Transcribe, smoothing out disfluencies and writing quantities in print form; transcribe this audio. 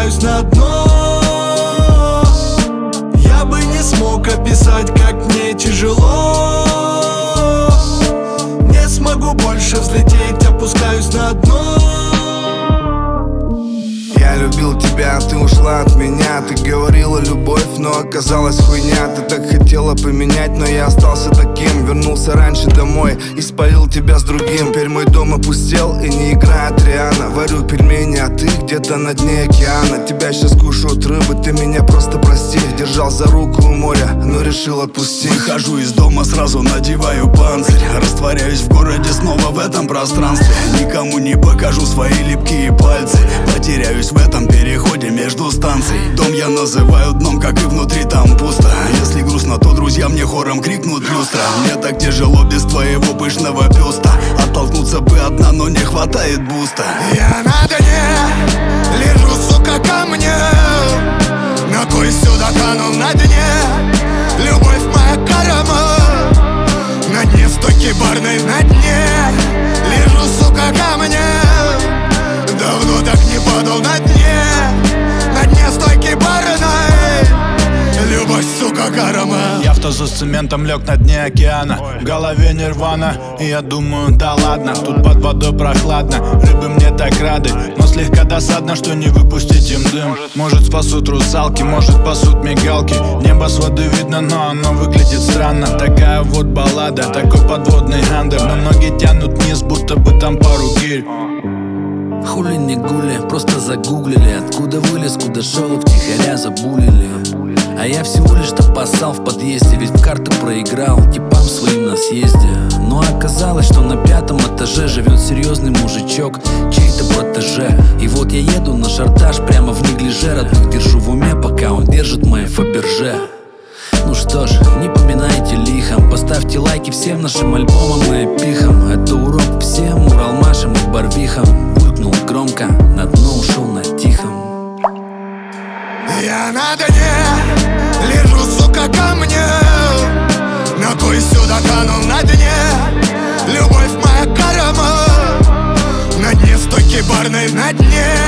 опускаюсь на дно. Я бы не смог описать, как мне тяжело. Не смогу больше взлететь, опускаюсь на дно. Я любил тебя, ты ушла от меня. Ты говорила любовь, но оказалась хуйня. Ты так хотела поменять, но я остался таким. Вернулся раньше домой и спалил тебя с другим. Теперь мой дом опустел и не играет Риана. Варю пельмени, а ты где-то на дне океана. Тебя сейчас кушают рыбы, ты меня просто прости. Держал за руку у моря, но решил отпустить. Выхожу из дома, сразу надеваю панцирь. Растворяюсь в городе, снова в этом пространстве. Никому не покажу свои липкие пальцы. Потеряюсь в этом переходе между станций. Дом я называю дном, как и внутри там пусто. Если грустно, то друзья мне хором крикнут люстра. Мне так тяжело без твоего пышного бюста. Оттолкнуться бы одна, но не хватает буста. Я на дне, лежу, сука, ко мне. Ногой сюда канул на дне. Любовь моя карма. На дне стойки барной, на дне. Лежу, сука, ко мне. Давно так не падал на дне. На дне стойки барной. Любовь, сука, карма. Я в тазу с цементом лег на дне океана. В голове нирвана, и я думаю, да ладно. Тут под водой прохладно, рыбы мне так рады. Но слегка досадно, что не выпустить им дым. Может спасут русалки, может спасут мигалки. Небо с воды видно, но оно выглядит странно. Такая вот баллада, такой подводный андер. Но ноги тянут вниз, будто бы там пару гирь. Хули не гули, просто загуглили. Откуда вылез, куда шел, втихаря забулили. А я всего лишь-то поссал в подъезде. Ведь в карту проиграл типам своим на съезде. Но оказалось, что на 5-м этаже живет серьезный мужичок, чей-то протеже. И вот я еду на шартаж прямо в неглиже. Родных держу в уме, пока он держит мои Фаберже. Ну что ж, не поминайте лихом. Поставьте лайки всем нашим альбомам и эпихам. Это урок всем Уралмашам и Барвихам. Булькнул громко, на дно ушел на тихом. Я на дне, лежу, сука, ко мне. Ногой сюда канул на дне. Любовь моя карма. На дне стойки барной, на дне.